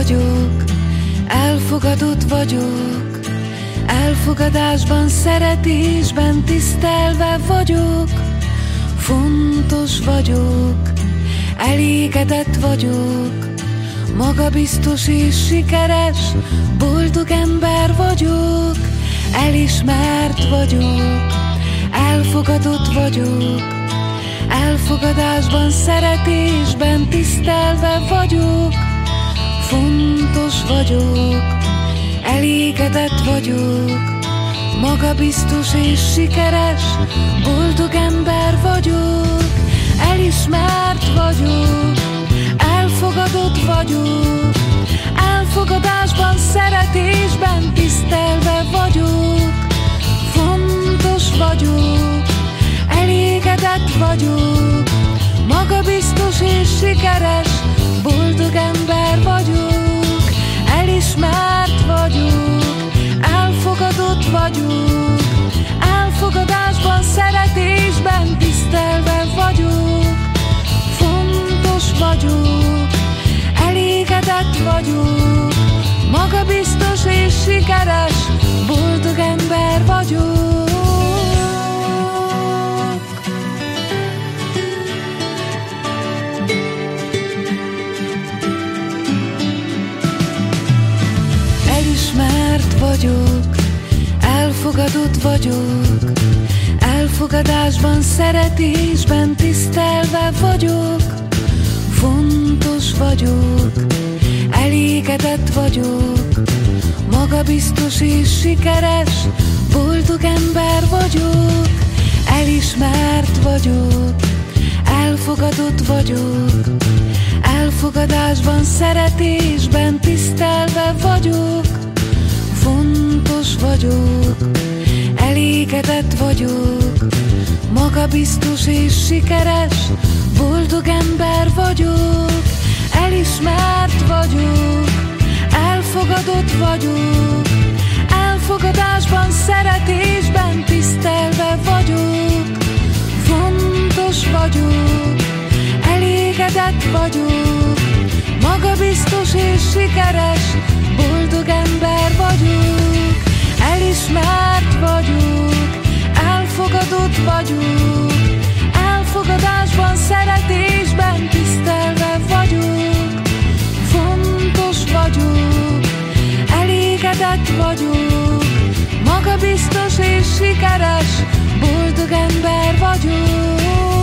vagyok, elfogadott vagyok, elfogadásban, szeretésben tisztelve vagyok, fontos vagyok, elégedett vagyok, magabiztos és sikeres, boldog ember vagyok, elismert vagyok, elfogadott vagyok, elfogadásban, szeretésben tisztelve vagyok, fontos vagyok, elégedett vagyok, magabiztos és sikeres, boldog ember vagyok, elismert vagyok, elfogadott vagyok, elfogadásban, szeretésben tisztelve vagyok, fontos vagyok, elégedett vagyok, magabiztos és sikeres, boldog ember vagyok, elismert vagyok, elfogadott vagyok, elfogadásban, szeretésben tisztelve vagyok, fontos vagyok, elégedett vagyok, magabiztos és sikeres, boldog ember vagyok. Elismert vagyok, elfogadott vagyok, elfogadásban, szeretésben tisztelve vagyok, fontos vagyok, elégedett vagyok, magabiztos és sikeres, boldog ember vagyok, elismert vagyok, elfogadott vagyok, elfogadásban, szeretésben tisztelve vagyok, fontos vagyok, elégedett vagyok, magabiztos és sikeres, boldog ember vagyok, elismert vagyok, elfogadott vagyok, elfogadásban, szeretésben tisztelve vagyok, fontos vagyok, elégedett vagyok, magabiztos és sikeres, boldog ember vagyok, elismert vagyok, elfogadott vagyok, elfogadásban, szeretésben tisztelve vagyok, fontos vagyok, elégedett vagyok, magabiztos és sikeres, boldog ember vagyok.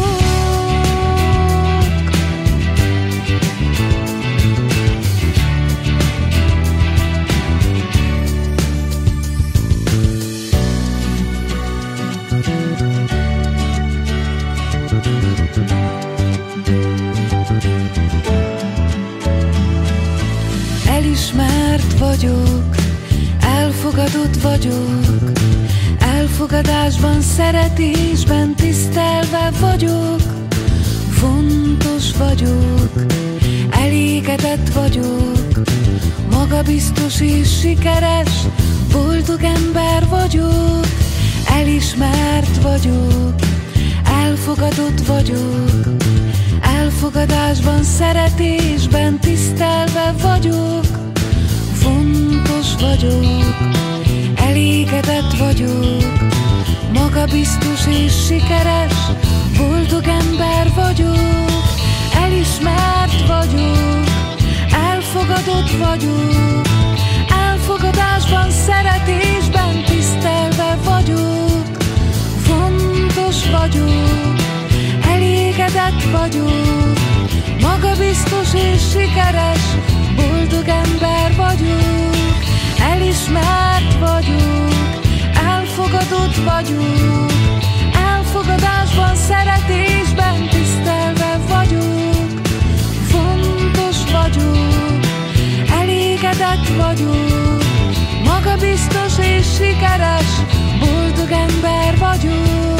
Elismert vagyok, elfogadott vagyok, elfogadásban, szeretésben tisztelve vagyok, fontos vagyok, elégedett vagyok, magabiztos és sikeres, boldog ember vagyok, elismert vagyok, elfogadott vagyok, elfogadásban, szeretésben tisztelve vagyok, fontos vagyok, elégedett vagyok, magabiztos és sikeres, boldog ember vagyok, elismert vagyok, elfogadott vagyok, elfogadásban, szeretésben tisztelve vagyok, fontos vagyok, elégedett vagyok, magabiztos és sikeres, boldog ember vagyok, elismert vagyok, elfogadott vagyok, elfogadásban, szeretésben tisztelve vagyok, fontos vagyok, elégedett vagyok, magabiztos és sikeres, boldog ember vagyok.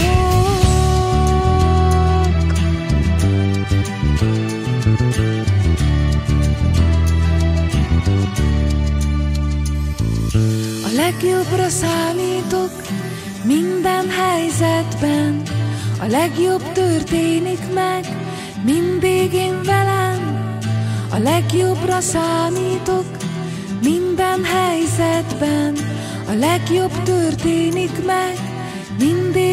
A legjobbra számítok minden helyzetben, a legjobb történik meg mindig én velem, a legjobbra számítok minden helyzetben, a legjobb történik meg mindig.